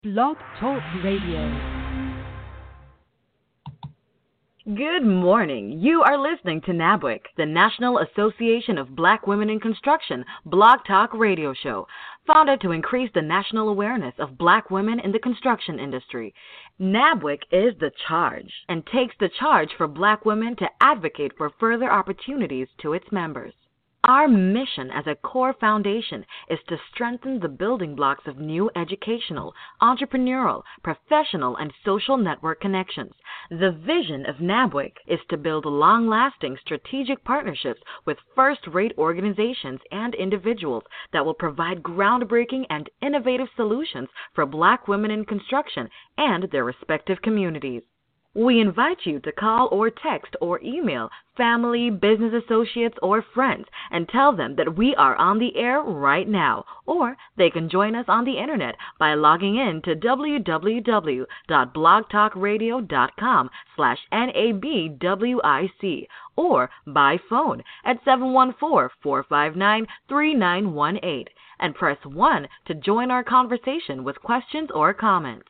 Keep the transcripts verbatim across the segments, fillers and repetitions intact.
Blog Talk Radio. Good morning. You are listening to NABWIC, the National Association of Black Women in Construction Blog Talk Radio Show, founded to increase the national awareness of black women in the construction industry. NABWIC is the charge and takes the charge for black women to advocate for further opportunities to its members. Our mission as a core foundation is to strengthen the building blocks of new educational, entrepreneurial, professional, and social network connections. The vision of NABWIC is to build long-lasting strategic partnerships with first-rate organizations and individuals that will provide groundbreaking and innovative solutions for black women in construction and their respective communities. We invite you to call or text or email family, business associates, or friends and tell them that we are on the air right now, or they can join us on the internet by logging in to www.blogtalkradio.com slash NABWIC or by phone at seven one four, four five nine, three nine one eight and press one to join our conversation with questions or comments.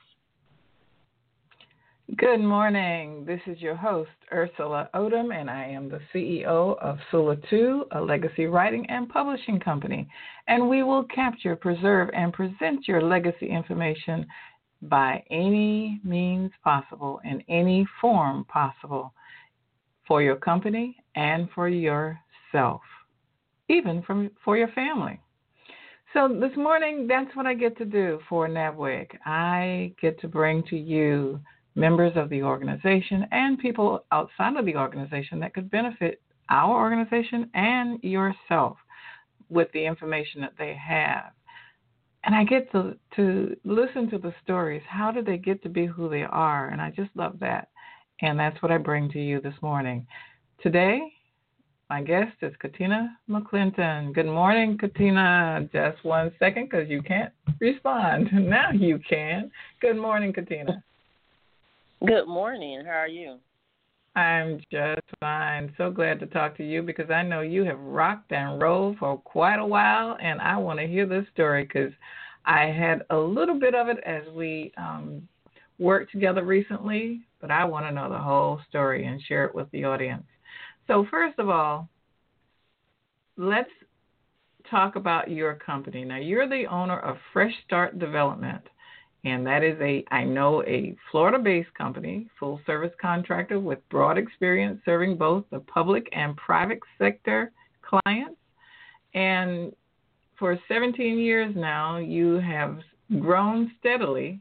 Good morning. This is your host, Ursula Odom, and I am the C E O of Sula two, a legacy writing and publishing company. And we will capture, preserve, and present your legacy information by any means possible, in any form possible, for your company and for yourself, even from, for your family. So this morning, that's what I get to do for NABWIC. I get to bring to you members of the organization and people outside of the organization that could benefit our organization and yourself with the information that they have. And I get to, to listen to the stories. How did they get to be who they are? And I just love that. And that's what I bring to you this morning. Today, my guest is Katina McClinton. Good morning, Katina. Just one second because you can't respond. Now you can. Good morning, Katina. Good morning. How are you? I'm just fine. So glad to talk to you because I know you have rocked and rolled for quite a while, and I want to hear this story because I had a little bit of it as we um, worked together recently, but I want to know the whole story and share it with the audience. So first of all, let's talk about your company. Now, you're the owner of Fresh Start Development. And that is a, I know, a Florida-based company, full-service contractor with broad experience serving both the public and private sector clients. And for seventeen years now, you have grown steadily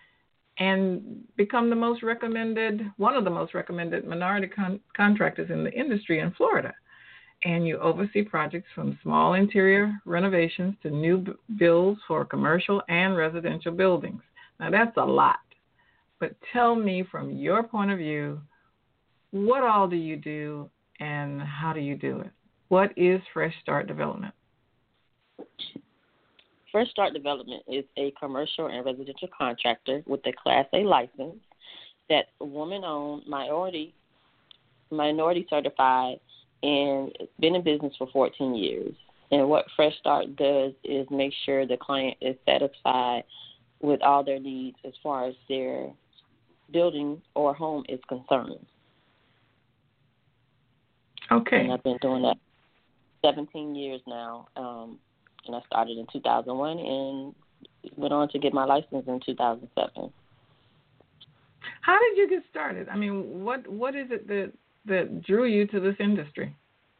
and become the most recommended, one of the most recommended minority con- contractors in the industry in Florida. And you oversee projects from small interior renovations to new b- builds for commercial and residential buildings. Now, that's a lot, but tell me from your point of view, what all do you do and how do you do it? What is Fresh Start Development? Fresh Start Development is a commercial and residential contractor with a Class A license that's woman-owned, minority, minority certified, and been in business for fourteen years. And what Fresh Start does is make sure the client is satisfied with all their needs as far as their building or home is concerned. Okay. And I've been doing that seventeen years now, um, and I started in two thousand one and went on to get my license in two thousand seven. How did you get started? I mean, what what is it that, that drew you to this industry?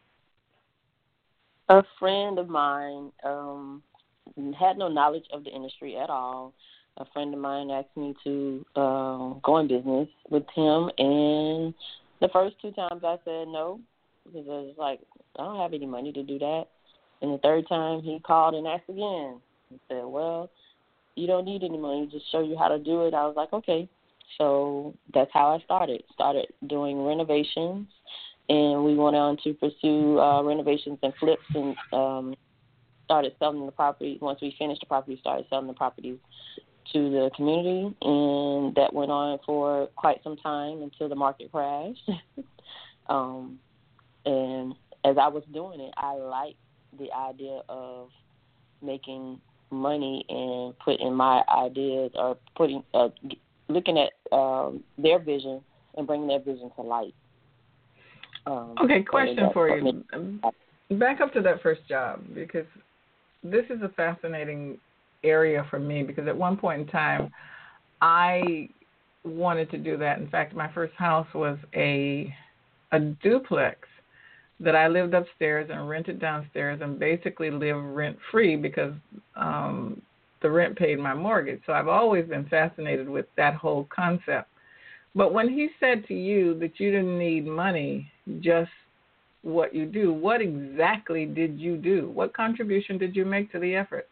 A friend of mine um, had no knowledge of the industry at all. A friend of mine asked me to uh, go in business with him, and the first two times I said no because I was like, I don't have any money to do that. And the third time he called and asked again. He said, well, you don't need any money, just show you how to do it. I was like, okay. So that's how I started. Started doing renovations, and we went on to pursue uh, renovations and flips and um, started selling the property. Once we finished the property, started selling the properties to the community, and that went on for quite some time until the market crashed. um, and as I was doing it, I liked the idea of making money and putting my ideas or putting uh, looking at um, their vision and bringing their vision to light. Um, okay, question so for you. Back up to that first job, because this is a fascinating area for me, because at one point in time, I wanted to do that. In fact, my first house was a a duplex that I lived upstairs and rented downstairs and basically lived rent-free because um, the rent paid my mortgage. So I've always been fascinated with that whole concept. But when he said to you that you didn't need money, just what you do, what exactly did you do? What contribution did you make to the effort?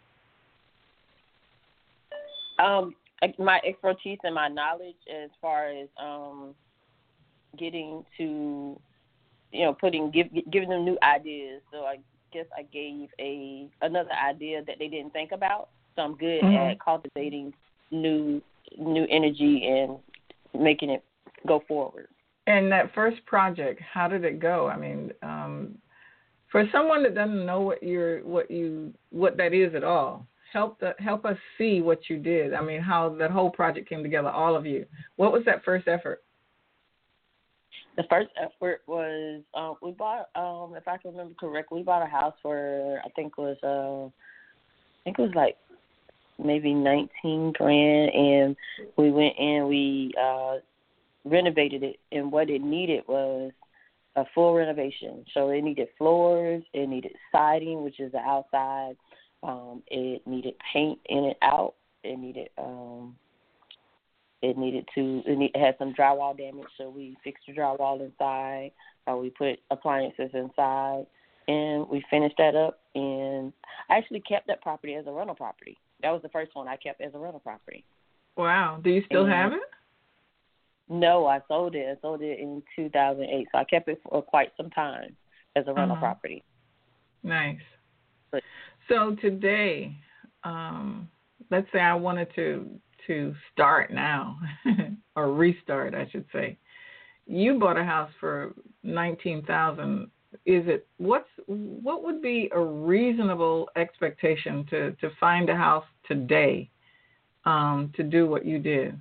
Um, my expertise and my knowledge as far as um, getting to, you know, putting give, giving them new ideas. So I guess I gave a another idea that they didn't think about. So I'm good mm-hmm. at cultivating new new energy and making it go forward. And that first project, how did it go? I mean, um, for someone that doesn't know what you're, what you, what that is at all, help the, help us see what you did. I mean, how that whole project came together, all of you. What was that first effort? The first effort was um, we bought, um, if I can remember correctly, we bought a house for I think it was, uh, I think it was like maybe nineteen grand, and we went and we uh, renovated it, and what it needed was a full renovation. So it needed floors, it needed siding, which is the outside, um, it needed paint in and out, it needed um, it needed to it, need, it had some drywall damage, so we fixed the drywall inside. Uh, we put appliances inside, and we finished that up. And I actually kept that property as a rental property. That was the first one I kept as a rental property. Wow. Do you still and, have it? No, I sold it. I sold it in two thousand eight, so I kept it for quite some time as a rental uh-huh. property. Nice. But, so today, um, let's say I wanted to to start now, or restart, I should say. You bought a house for nineteen thousand dollars. Is it what's what would be a reasonable expectation to, to find a house today um, to do what you did?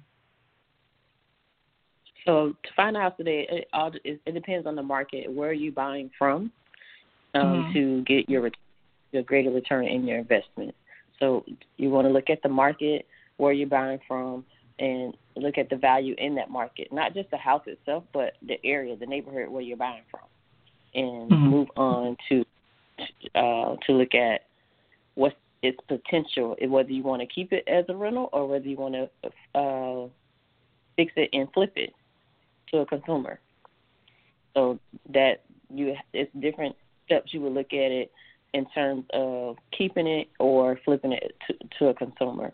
So to find a house today, it, all, it, it depends on the market. Where are you buying from um, mm-hmm. to get your your greater return in your investment? So you want to look at the market, where you're buying from, and look at the value in that market. Not just the house itself, but the area, the neighborhood where you're buying from. And mm-hmm. move on to uh, to look at what's its potential, whether you want to keep it as a rental or whether you want to uh, fix it and flip it to a consumer. So that you, it's different steps you would look at it in terms of keeping it or flipping it to, to a consumer.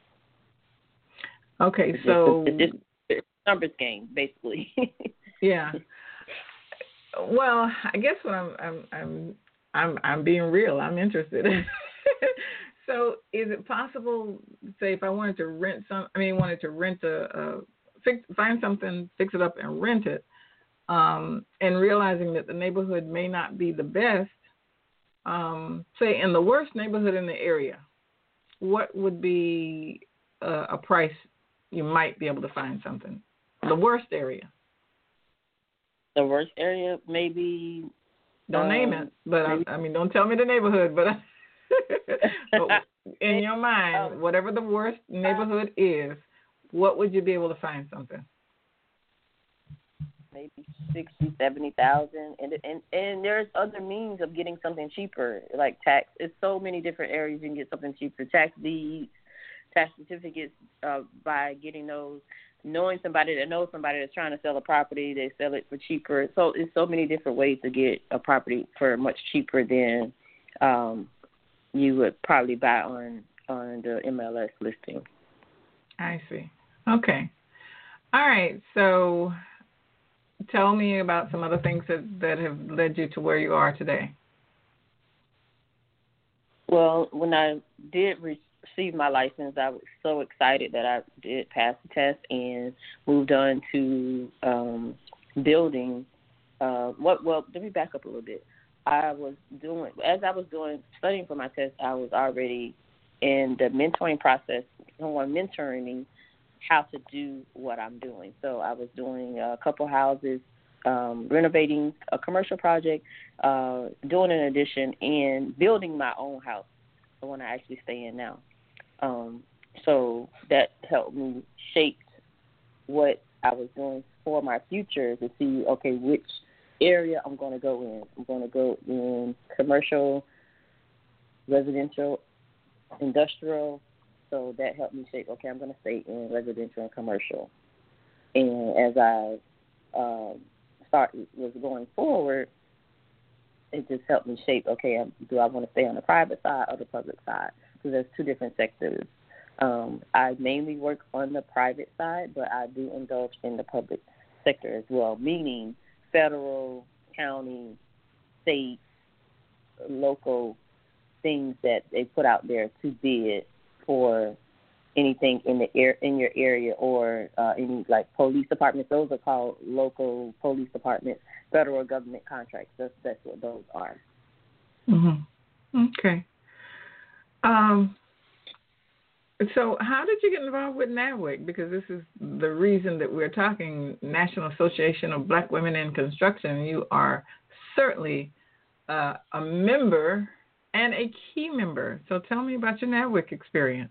Okay, it's so just, it's, it's a numbers game, basically. Yeah. Well, I guess what I'm I'm I'm I'm I'm being real. I'm interested. So, is it possible, say, if I wanted to rent some, I mean, wanted to rent a, a fix, find something, fix it up, and rent it, um, and realizing that the neighborhood may not be the best, um, say, in the worst neighborhood in the area, what would be a, a price you might be able to find something? The worst area. The worst area, maybe. Don't um, name it, but I, I mean, don't tell me the neighborhood. But, but in your mind, whatever the worst neighborhood is, what would you be able to find something? Maybe sixty, seventy thousand, and and and there's other means of getting something cheaper, like tax. It's so many different areas you can get something cheaper. Tax deeds, tax certificates, uh, by getting those. Knowing somebody that knows somebody that's trying to sell a property, they sell it for cheaper. So it's so many different ways to get a property for much cheaper than um, you would probably buy on, on the M L S listing. I see. Okay. All right. So tell me about some other things that, that have led you to where you are today. Well, when I did reach received my license, I was so excited that I did pass the test and moved on to um, building. Uh, what? Well, let me back up a little bit. I was doing, as I was doing, studying for my test, I was already in the mentoring process, someone mentoring me how to do what I'm doing. So I was doing a couple houses, um, renovating a commercial project, uh, doing an addition, and building my own house, the one I actually stay in now. Um, so that helped me shape what I was doing for my future to see, okay, which area I'm going to go in. I'm going to go in commercial, residential, industrial. So that helped me shape, okay, I'm going to stay in residential and commercial. And as I um, started, was going forward, it just helped me shape, okay, do I want to stay on the private side or the public side? Because there's two different sectors. Um, I mainly work on the private side, but I do indulge in the public sector as well, meaning federal, county, state, local things that they put out there to bid for anything in the air in your area, or uh, any like police departments. Those are called local police departments. Federal government contracts. That's that's what those are. Mm-hmm. Okay. Um. So, how did you get involved with NABWIC? Because this is the reason that we're talking National Association of Black Women in Construction. You are certainly uh, a member and a key member. So tell me about your NABWIC experience.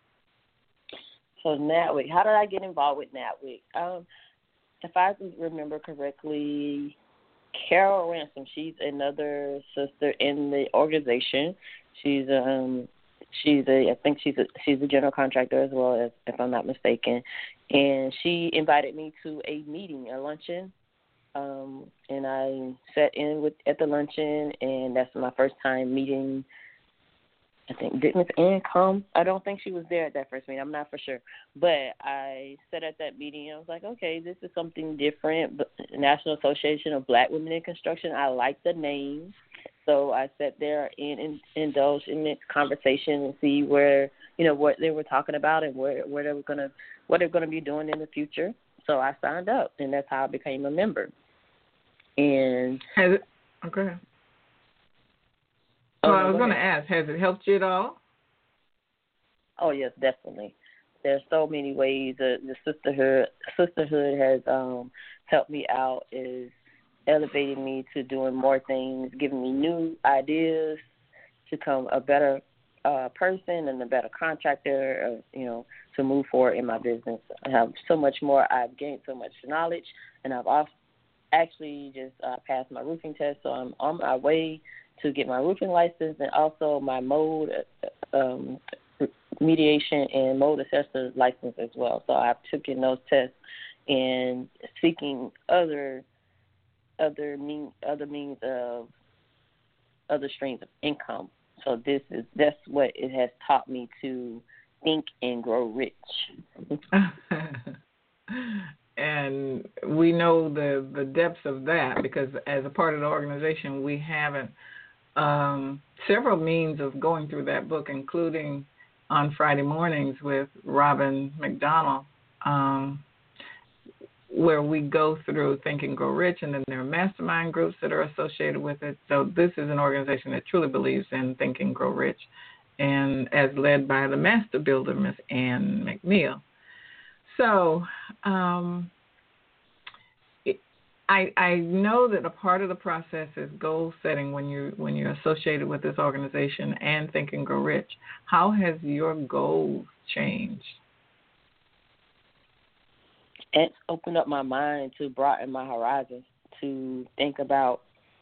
So NABWIC, how did I get involved with NABWIC? Um, if I remember correctly, Carol Ransom, she's another sister in the organization. She's um she's a I think she's a she's a general contractor as well, as if I'm not mistaken. And she invited me to a meeting, a luncheon. Um, and I sat in with at the luncheon, and that's my first time meeting. I think did Miss Ann come? I don't think she was there at that first meeting. I'm not for sure, but I sat at that meeting. And I was like, okay, this is something different. But National Association of Black Women in Construction. I like the name, so I sat there and, and indulged in this conversation and see where you know what they were talking about and where where they were gonna what they're gonna be doing in the future. So I signed up, and that's how I became a member. And has it, okay. Oh, well, no, I was go going to ahead. ask, has it helped you at all? Oh yes, definitely. There's so many ways. Uh, the sisterhood sisterhood has um, helped me out. Is elevating me to doing more things, giving me new ideas to become a better uh, person and a better contractor. Uh, you know, to move forward in my business. I have so much more. I've gained so much knowledge, and I've also actually just uh, passed my roofing test, so I'm on my way to get my roofing license and also my mold um, mediation and mold assessor license as well. So I've taken those tests and seeking other other mean other means of other streams of income. So this is that's what it has taught me to think and grow rich. And we know the, the depths of that because as a part of the organization, we have um, several means of going through that book, including on Friday mornings with Robin McDonald, um, where we go through Think and Grow Rich, and then there are mastermind groups that are associated with it. So this is an organization that truly believes in Think and Grow Rich, and as led by the master builder, Miss Ann McNeil. So um, it, I, I know that a part of the process is goal setting when you when you're associated with this organization and Think and Grow Rich. How has your goals changed? It's opened up my mind to broaden my horizons, to think about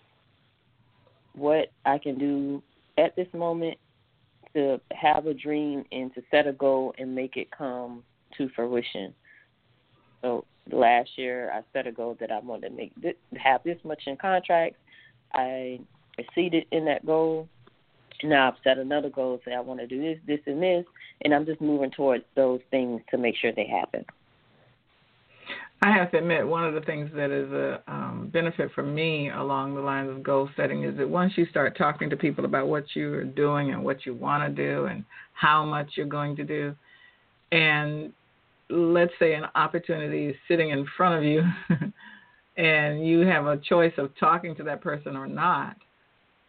what I can do at this moment, to have a dream and to set a goal and make it come to fruition. So last year I set a goal that I wanted to make this, have this much in contracts. I exceeded in that goal. Now I've set another goal, say I want to do this, this, and this, and I'm just moving towards those things to make sure they happen. I have to admit, one of the things that is a um, benefit for me along the lines of goal setting is that once you start talking to people about what you're doing and what you want to do and how much you're going to do, and let's say an opportunity is sitting in front of you and you have a choice of talking to that person or not,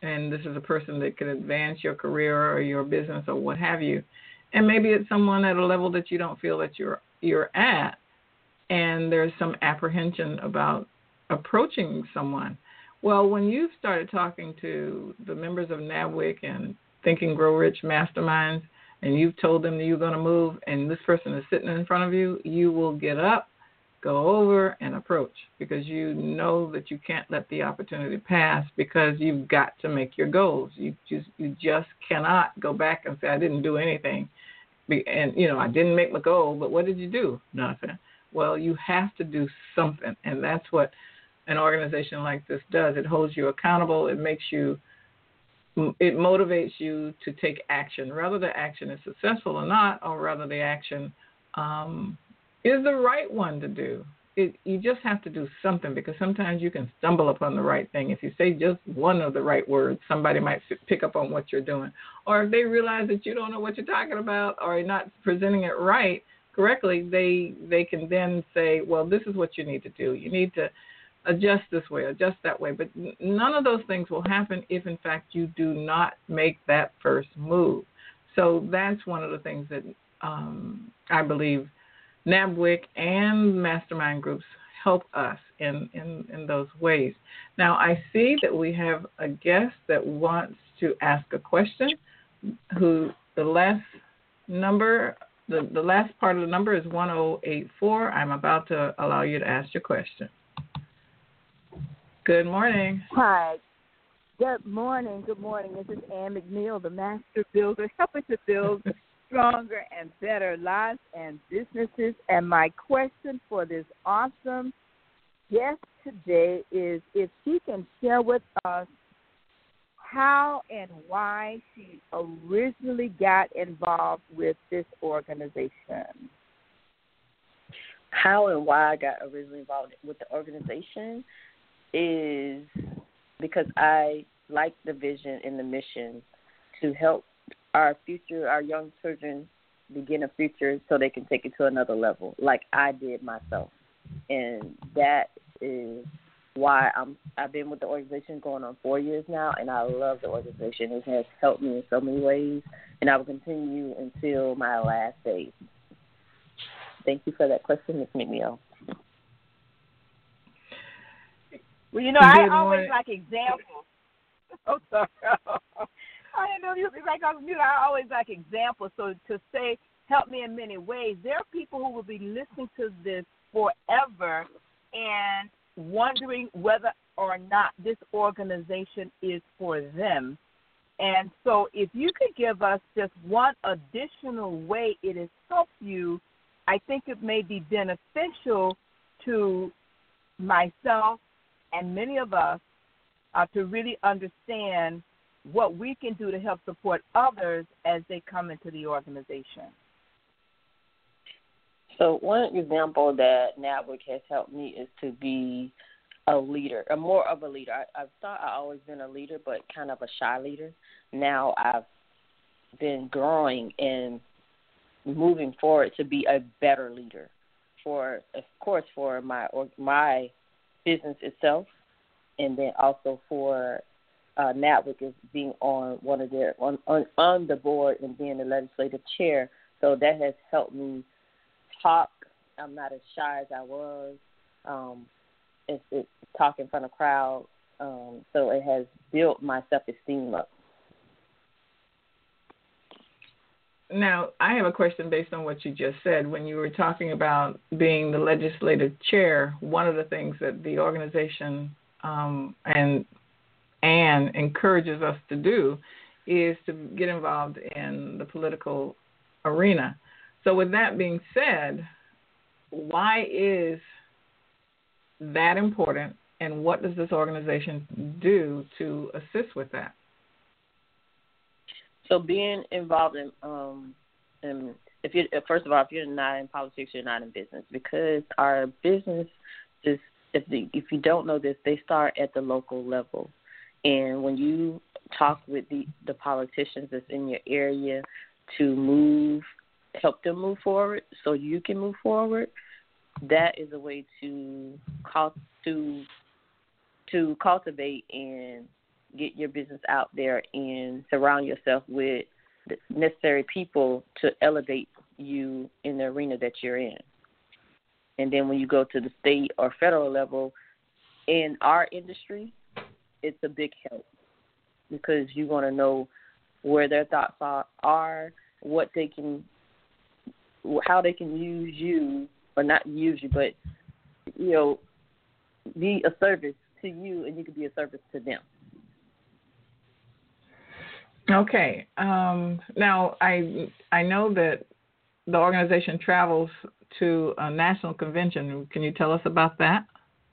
and this is a person that could advance your career or your business or what have you. And maybe it's someone at a level that you don't feel that you're you're at, and there's some apprehension about approaching someone. Well, when you started talking to the members of NABWIC and Think and Grow Rich Masterminds, and you've told them that you're going to move, and this person is sitting in front of you, you will get up, go over, and approach, because you know that you can't let the opportunity pass, because you've got to make your goals. You just you just cannot go back and say, I didn't do anything. And, you know, I didn't make my goal, but what did you do? Nothing. Well, you have to do something, and that's what an organization like this does. It holds you accountable. It makes you, it motivates you to take action, whether the action is successful or not, or whether the action um, is the right one to do. It, you just have to do something, because sometimes you can stumble upon the right thing. If you say just one of the right words, somebody might f- pick up on what you're doing. Or if they realize that you don't know what you're talking about, or you're not presenting it right, correctly, they they can then say, well, this is what you need to do. You need to adjust this way, adjust that way. But n- none of those things will happen if, in fact, you do not make that first move. So that's one of the things that um, I believe NABWIC and mastermind groups help us in, in, in those ways. Now, I see that we have a guest that wants to ask a question, who the last number, the, the last part of the number is one oh eight four. I'm about to allow you to ask your question. Good morning. Hi. Good morning. Good morning. This is Ann McNeil, the Master Builder, helping to build stronger and better lives and businesses. And my question for this awesome guest today is if she can share with us how and why she originally got involved with this organization. How and why I got originally involved with the organization is because I like the vision and the mission to help our future, our young children begin a future so they can take it to another level, like I did myself. And that is why I'm, I've been with the organization going on four years now, and I love the organization. It has helped me in so many ways, and I will continue until my last day. Thank you for that question, Miz McNeil. Well, you know, I always like examples. Oh, sorry. I didn't know you was like on mute. I always like examples. So to say, help me in many ways, there are people who will be listening to this forever and wondering whether or not this organization is for them. And so if you could give us just one additional way it has helped you, I think it may be beneficial to myself and many of us uh, to really understand what we can do to help support others as they come into the organization. So one example that NABWIC has helped me is to be a leader, a more of a leader. I, I've thought I've always been a leader, but kind of a shy leader. Now I've been growing and moving forward to be a better leader for, of course, for my or my business itself, and then also for uh, NABWIC is being on one of their on, on on the board and being the legislative chair. So that has helped me talk. I'm not as shy as I was. Um, it's, it's talk in front of crowds. Um, so it has built my self-esteem up. Now, I have a question based on what you just said. When you were talking about being the legislative chair, one of the things that the organization um, and Anne encourages us to do is to get involved in the political arena. So with that being said, why is that important, and what does this organization do to assist with that? So being involved in, um, in if you first of all, if you're not in politics, you're not in business, because our business is, if the, if you don't know this, they start at the local level. And when you talk with the, the politicians that's in your area to move, help them move forward so you can move forward, that is a way to cult, to to cultivate and get your business out there and surround yourself with the necessary people to elevate you in the arena that you're in. And then when you go to the state or federal level, in our industry, it's a big help because you want to know where their thoughts are, are, what they can, how they can use you, or not use you, but, you know, be a service to you, and you can be a service to them. Okay. Um, now, I I know that the organization travels to a national convention. Can you tell us about that?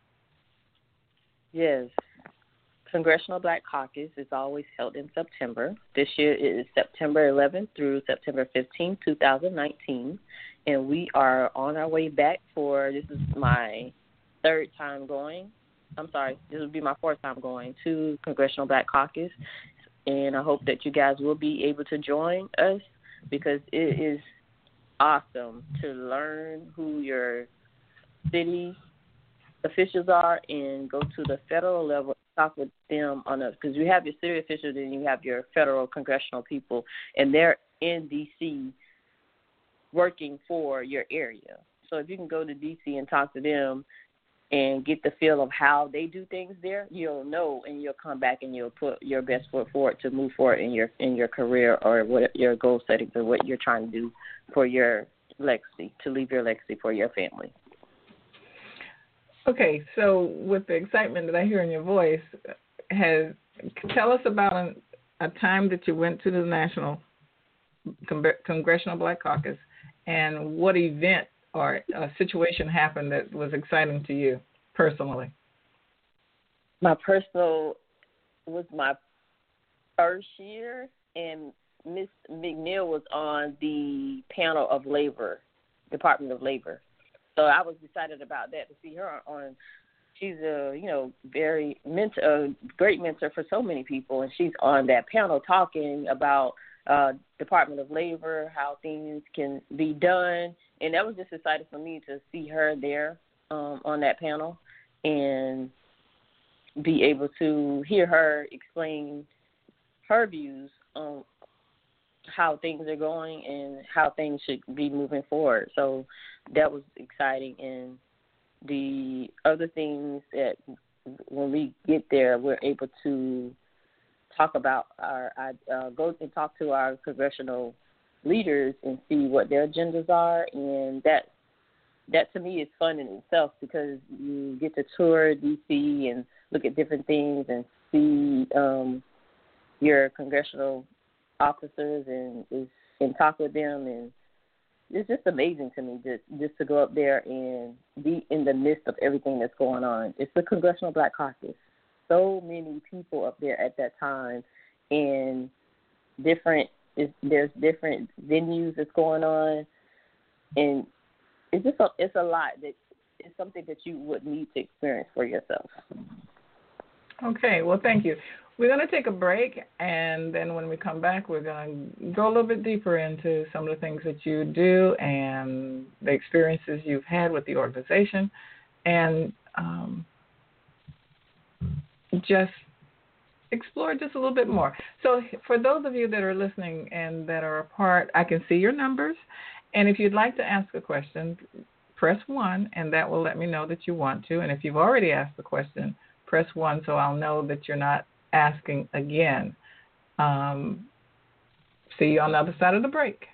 Yes. Congressional Black Caucus is always held in September. This year it is September eleventh through September fifteenth, twenty nineteen. And we are on our way back for, this is my third time going. I'm sorry, this will be my fourth time going to Congressional Black Caucus. And I hope that you guys will be able to join us because it is awesome to learn who your city officials are and go to the federal level, talk with them on a, because you have your city officials and you have your federal congressional people, and they're in D C working for your area. So if you can go to D C and talk to them and get the feel of how they do things there, you'll know, and you'll come back and you'll put your best foot forward to move forward in your in your career or what your goal settings or what you're trying to do for your legacy, to leave your legacy for your family. Okay, so with the excitement that I hear in your voice, has tell us about a, a time that you went to the National Congressional Black Caucus and what event or a situation happened that was exciting to you personally. My personal was my first year, and Miss McNeil was on the panel of labor, Department of Labor. So I was excited about that, to see her on. She's a, you know, very mentor, a great mentor for so many people, and she's on that panel talking about uh, Department of Labor, how things can be done, and that was just exciting for me to see her there um, on that panel and be able to hear her explain her views on how things are going and how things should be moving forward. So that was exciting. And the other things that when we get there, we're able to talk about our, uh, go and talk to our congressional leaders and see what their agendas are. And that, that to me is fun in itself because you get to tour D C and look at different things and see um, your congressional officers and and talk with them, and it's just amazing to me just just to go up there and be in the midst of everything that's going on. It's the Congressional Black Caucus. So many people up there at that time, and different. It's, there's different venues that's going on, and it's just a, it's a lot that it's something that you would need to experience for yourself. Okay, well, thank you. We're going to take a break, and then when we come back, we're going to go a little bit deeper into some of the things that you do and the experiences you've had with the organization, and um, just explore just a little bit more. So for those of you that are listening and that are a part, I can see your numbers, and if you'd like to ask a question, press one, and that will let me know that you want to, and if you've already asked the question, press one so I'll know that you're not asking again. Um, see you on the other side of the break.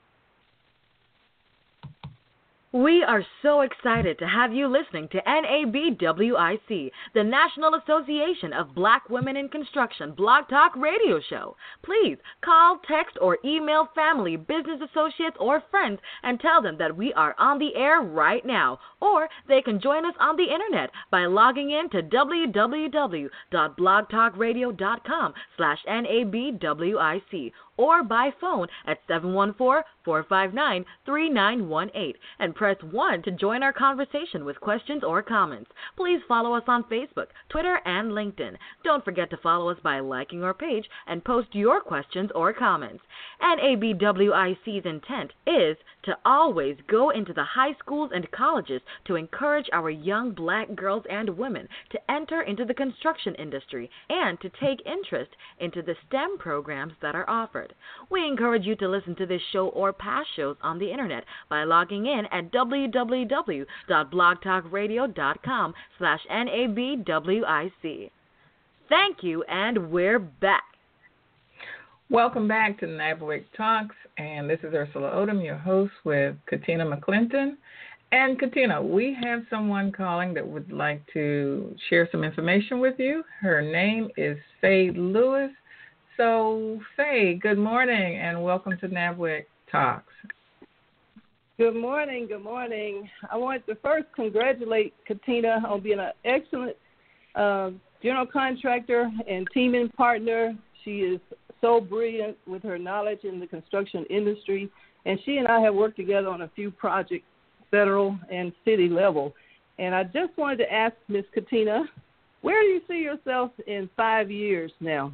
We are so excited to have you listening to N A B W I C, the National Association of Black Women in Construction Blog Talk Radio Show. Please call, text, or email family, business associates, or friends and tell them that we are on the air right now. Or they can join us on the internet by logging in to w w w dot blog talk radio dot com slash N A B W I C or by phone at seven one four, four five nine, three nine one eight and press one to join our conversation with questions or comments. Please follow us on Facebook, Twitter, and LinkedIn. Don't forget to follow us by liking our page and post your questions or comments. N A B W I C's intent is to always go into the high schools and colleges to encourage our young black girls and women to enter into the construction industry and to take interest into the STEM programs that are offered. We encourage you to listen to this show or past shows on the internet by logging in at w w w dot blog talk radio dot com slash N A B W I C. Thank you, and we're back. Welcome back to NABWIC Talks, and this is Ursula Odom, your host, with Katina McClinton. And Katina, we have someone calling that would like to share some information with you. Her name is Faye Lewis. So, Faye, good morning, and welcome to NABWIC Talks. Good morning, good morning. I want to first congratulate Katina on being an excellent uh, general contractor and teaming partner. She is so brilliant with her knowledge in the construction industry, and she and I have worked together on a few projects, federal and city level. And I just wanted to ask Miss Katina, where do you see yourself in five years now?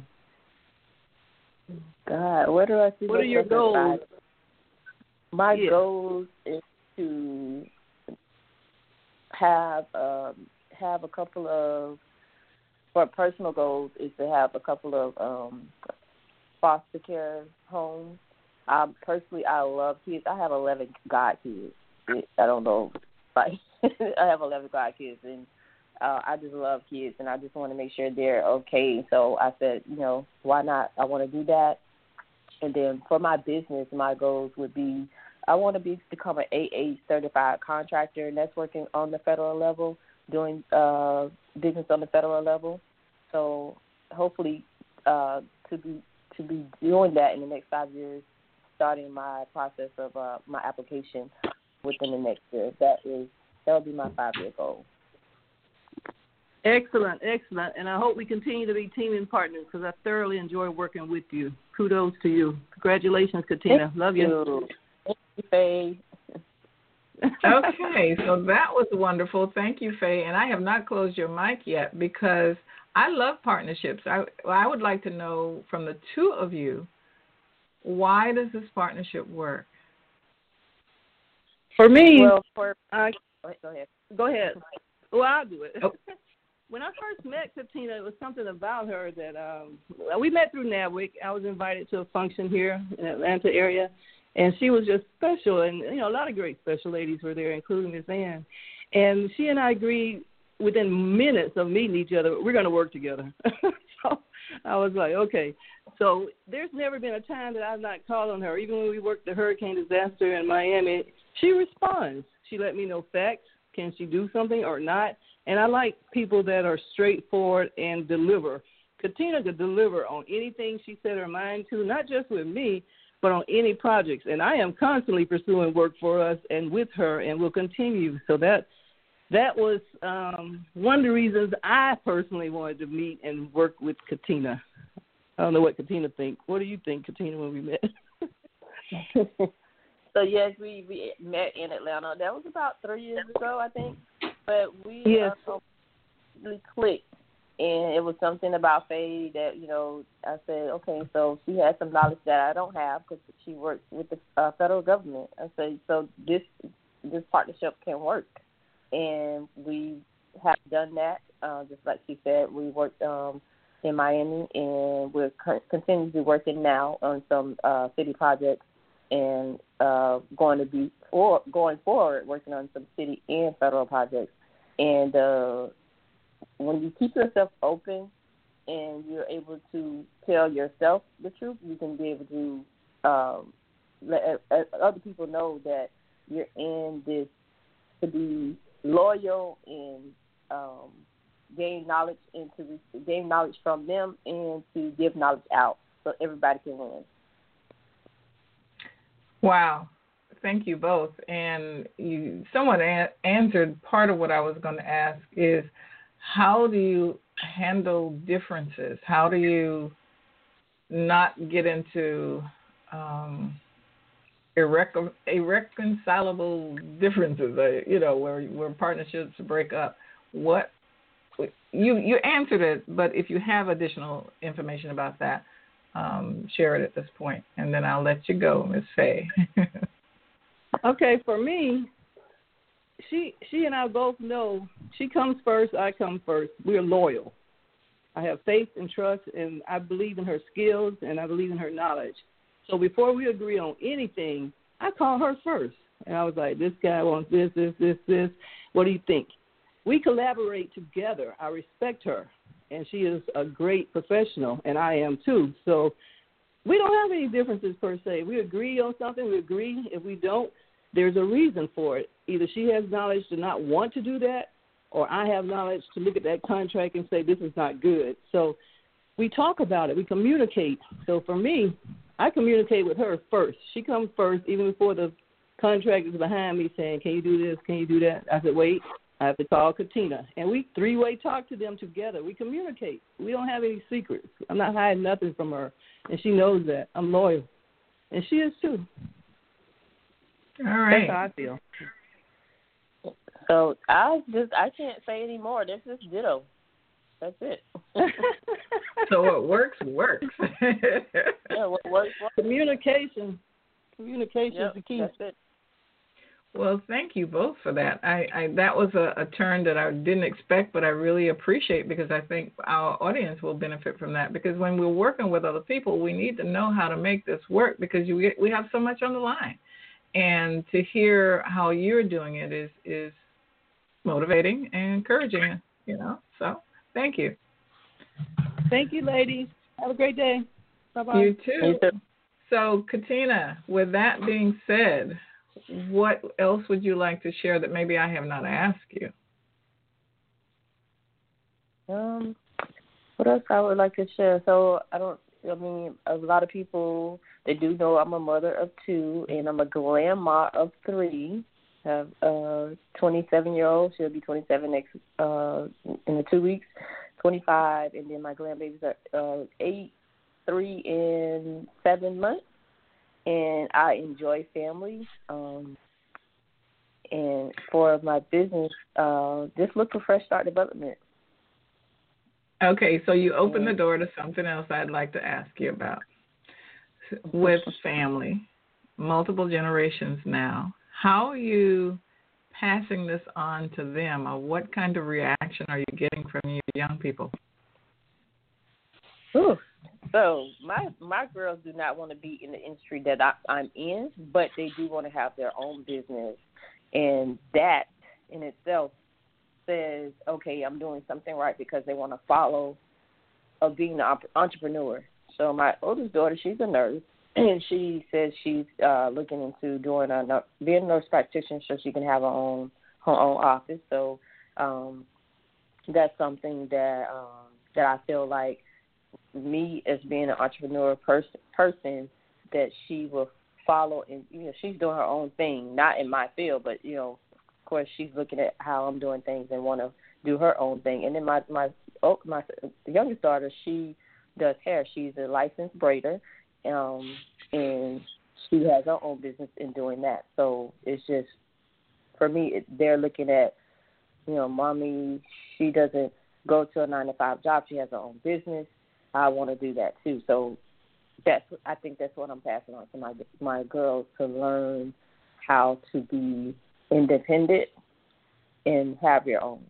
God, where do I see What are your goals? My yes. goals is to have um, have a couple of, for personal goals, is to have a couple of um, foster care homes. Um, personally, I love kids. I have eleven God kids. I don't know, like I have eleven God kids, and uh, I just love kids, and I just want to make sure they're okay. So I said, you know, why not? I want to do that. And then for my business, my goals would be, I want to be become an A A certified contractor, and that's working on the federal level, doing uh, business on the federal level. So hopefully uh, to be to be doing that in the next five years, starting my process of uh, my application within the next year. That is that will be my five year goal. Excellent, excellent. And I hope we continue to be teaming partners because I thoroughly enjoy working with you. Kudos to you. Congratulations, Katina. Thank Love you. you. Thank you, Faye. Okay, so that was wonderful. Thank you, Faye. And I have not closed your mic yet because I love partnerships. I, I would like to know from the two of you, why does this partnership work? For me, well, for, uh, go ahead. Go ahead. Well, I'll do it. Oh. When I first met Katina, it was something about her that um, we met through NABWIC. I was invited to a function here in the Atlanta area, and she was just special. And, you know, a lot of great special ladies were there, including Miss Ann. And she and I agreed within minutes of meeting each other, we're going to work together. So I was like, okay. So there's never been a time that I've not called on her. Even when we worked the hurricane disaster in Miami, she responds. She let me know facts. Can she do something or not? And I like people that are straightforward and deliver. Katina could deliver on anything she set her mind to, not just with me, but on any projects. And I am constantly pursuing work for us and with her, and will continue. So that that was um, one of the reasons I personally wanted to meet and work with Katina. I don't know what Katina thinks. What do you think, Katina, when we met? So, yes, we, we met in Atlanta. That was about three years ago, I think. But we yes. uh, really clicked, and it was something about Faye that, you know, I said, okay, so she has some knowledge that I don't have because she works with the uh, federal government. I said, so this this partnership can work. And we have done that. Uh, just like she said, we worked um, in Miami, and we're continuously working now on some uh, city projects. And uh, going to be for, going forward working on some city and federal projects. And uh, when you keep yourself open and you're able to tell yourself the truth, you can be able to um, let other people know that you're in this to be loyal and um, gain knowledge and to gain knowledge from them and to give knowledge out so everybody can win. Wow. Thank you both. And you someone a- answered part of what I was going to ask is, how do you handle differences? How do you not get into um, irrecon- irreconcilable differences, uh, you know, where where partnerships break up. What you you answered it, but if you have additional information about that, um, share it at this point, and then I'll let you go, Miz Faye. Okay, for me, she she and I both know she comes first, I come first. We're loyal. I have faith and trust, and I believe in her skills, and I believe in her knowledge. So before we agree on anything, I call her first. And I was like, this guy wants this, this, this, this. What do you think? We collaborate together. I respect her, and she is a great professional, and I am too. So we don't have any differences per se. We agree on something, we agree. If we don't, there's a reason for it. Either she has knowledge to not want to do that, or I have knowledge to look at that contract and say this is not good. So we talk about it. We communicate. So for me, I communicate with her first. She comes first, even before the contract is behind me saying, can you do this, can you do that? I said, wait, I have to call Katina. And we three-way talk to them together. We communicate. We don't have any secrets. I'm not hiding nothing from her, and she knows that. I'm loyal, and she is too. All right. That's how I feel. So I just I can't say any more. This is ditto. That's it. So what works works. Yeah, what works works. Communication. Communication Yep, is the key. That's it. Well, thank you both for that. I, I that was a, a turn that I didn't expect, but I really appreciate, because I think our audience will benefit from that. Because when we're working with other people, we need to know how to make this work, because you we have so much on the line. And to hear how you're doing it is is motivating and encouraging, you know. So thank you. Thank you, ladies. Have a great day. Bye-bye. You too. So, Katina, with that being said, what else would you like to share that maybe I have not asked you? Um, what else I would like to share? So I don't. I mean, a lot of people, they do know I'm a mother of two, and I'm a grandma of three. I have a twenty-seven-year-old. She'll be twenty-seven next uh, in the two weeks. twenty-five, and then my grandbabies are uh, eight, three, and seven months. And I enjoy family. Um, and for my business, uh, just look for Fresh Start Development. Okay, so you open the door to something else I'd like to ask you about. With family, multiple generations now, how are you passing this on to them, or what kind of reaction are you getting from your young people? Ooh. So my my girls do not want to be in the industry that I, I'm in, but they do want to have their own business, and that in itself says, okay, I'm doing something right, because they want to follow of being an entrepreneur. So my oldest daughter, she's a nurse, and she says she's uh, looking into doing a being a nurse practitioner so she can have her own her own office. So um, that's something that um, that I feel like me as being an entrepreneur person, person that she will follow, and you know she's doing her own thing, not in my field, but you know, of course she's looking at how I'm doing things and want to do her own thing. And then my my oh, my youngest daughter, she does hair. She's a licensed braider, um, and she has her own business in doing that. So it's just for me, it, they're looking at, you know, mommy, she doesn't go to a nine to five job. She has her own business. I want to do that too. So that's I think that's what I'm passing on to my my girls, to learn how to be independent and have your own.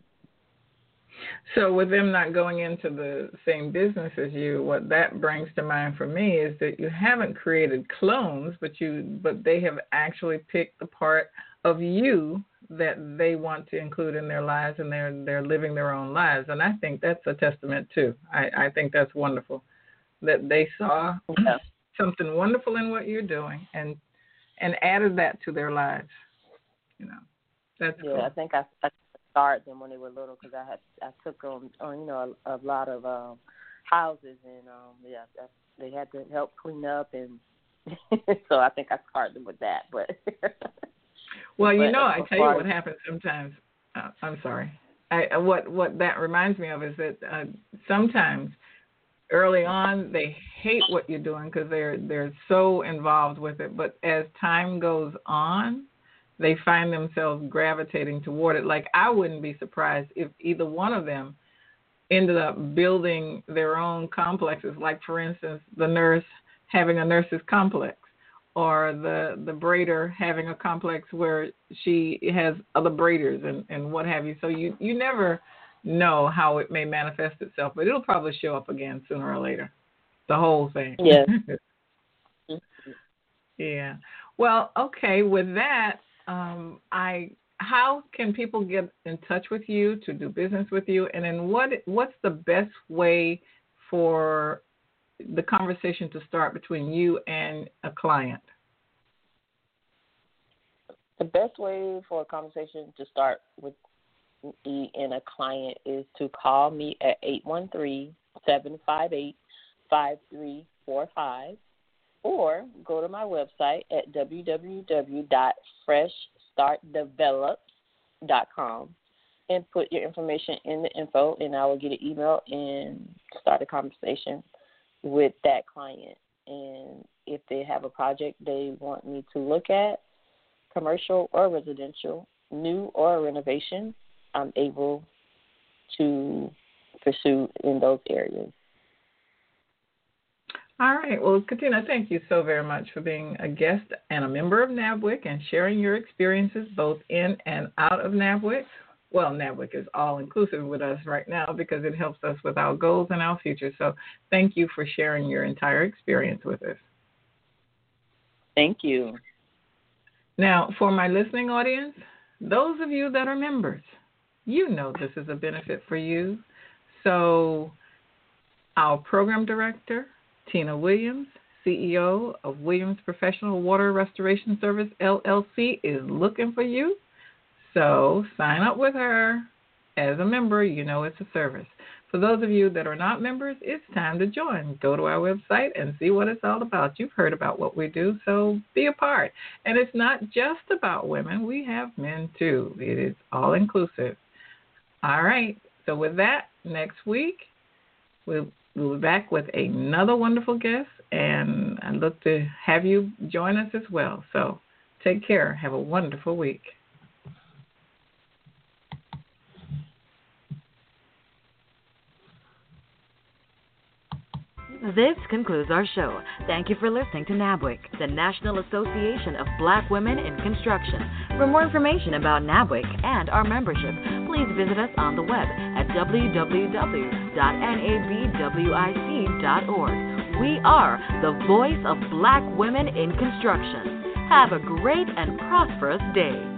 So with them not going into the same business as you, what that brings to mind for me is that you haven't created clones, but you but they have actually picked the part of you that they want to include in their lives, and they're they're living their own lives. And I think that's a testament too. I, I think that's wonderful that they saw yeah. something wonderful in what you're doing and and added that to their lives. You know, that's yeah. Cool. I think I, I started them when they were little, because I had I took them on you know a, a lot of um, houses, and um, yeah, they had to help clean up, and so I think I started them with that, but. Well, you know, I tell you what happens sometimes. Uh, I'm sorry. I, what what that reminds me of is that uh, sometimes early on, they hate what you're doing because they're they're so involved with it. But as time goes on, they find themselves gravitating toward it. Like, I wouldn't be surprised if either one of them ended up building their own complexes. Like, for instance, the nurse having a nurse's complex, or the the braider having a complex where she has other braiders and, and what have you. So you, you never know how it may manifest itself, but it'll probably show up again sooner or later. The whole thing. Yeah. Yeah. Well, okay. With that, um, I how can people get in touch with you to do business with you, and then what what's the best way for the conversation to start between you and a client? The best way for a conversation to start with me and a client is to call me at eight one three, seven five eight, five three four five, or go to my website at w w w dot fresh start develop dot com and put your information in the info, and I will get an email and start a conversation with that client. And if they have a project they want me to look at, commercial or residential, new or renovation, I'm able to pursue in those areas. All right. Well, Katina, thank you so very much for being a guest and a member of NABWIC and sharing your experiences both in and out of NABWIC. Well, NABWIC is all-inclusive with us right now because it helps us with our goals and our future. So thank you for sharing your entire experience with us. Thank you. Now, for my listening audience, those of you that are members, you know this is a benefit for you. So our program director, Tina Williams, C E O of Williams Professional Water Restoration Service, L L C, is looking for you. So sign up with her as a member. You know it's a service. For those of you that are not members, it's time to join. Go to our website and see what it's all about. You've heard about what we do, so be a part. And it's not just about women. We have men, too. It is all-inclusive. All right. So with that, next week, we'll, we'll be back with another wonderful guest, and I look to have you join us as well. So take care. Have a wonderful week. This concludes our show. Thank you for listening to NABWIC, the National Association of Black Women in Construction. For more information about NABWIC and our membership, please visit us on the web at w w w dot n a b w i c dot org. We are the voice of Black women in construction. Have a great and prosperous day.